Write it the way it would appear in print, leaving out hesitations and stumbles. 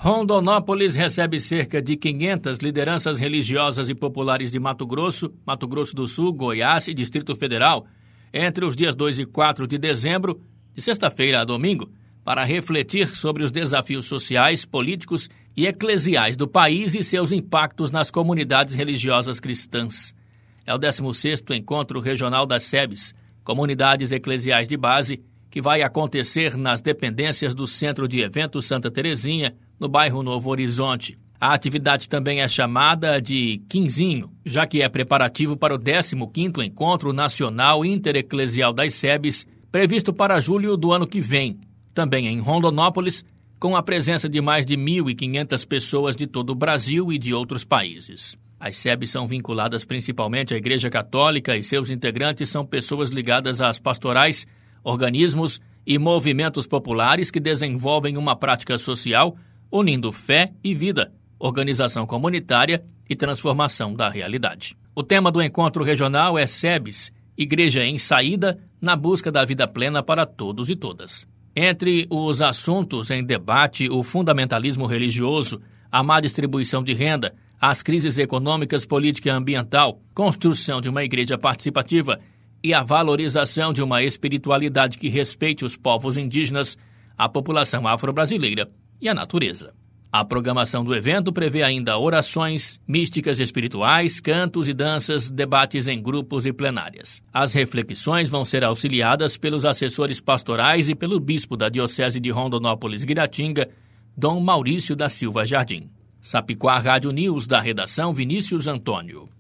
Rondonópolis recebe cerca de 500 lideranças religiosas e populares de Mato Grosso do Sul, Goiás e Distrito Federal, entre os dias 2 e 4 de dezembro, de sexta-feira a domingo, para refletir sobre os desafios sociais, políticos e eclesiais do país e seus impactos nas comunidades religiosas cristãs. É o 16º Encontro Regional das SEBs, Comunidades Eclesiais de Base, que vai acontecer nas dependências do Centro de Eventos Santa Terezinha, no bairro Novo Horizonte. A atividade também é chamada de Quinzinho, já que é preparativo para o 15º Encontro Nacional Intereclesial das SEBs, previsto para julho do ano que vem, também em Rondonópolis, com a presença de mais de 1.500 pessoas de todo o Brasil e de outros países. As SEBs são vinculadas principalmente à Igreja Católica e seus integrantes são pessoas ligadas às pastorais, organismos e movimentos populares que desenvolvem uma prática social, unindo fé e vida, organização comunitária e transformação da realidade. O tema do encontro regional é SEBs, Igreja em Saída, na busca da vida plena para todos e todas. Entre os assuntos em debate, o fundamentalismo religioso, a má distribuição de renda, as crises econômicas, política e ambiental, construção de uma igreja participativa e a valorização de uma espiritualidade que respeite os povos indígenas, a população afro-brasileira e a natureza. A programação do evento prevê ainda orações, místicas espirituais, cantos e danças, debates em grupos e plenárias. As reflexões vão ser auxiliadas pelos assessores pastorais e pelo bispo da Diocese de Rondonópolis-Guiratinga, Dom Maurício da Silva Jardim. Sapiquá Rádio News, da redação Vinícius Antônio.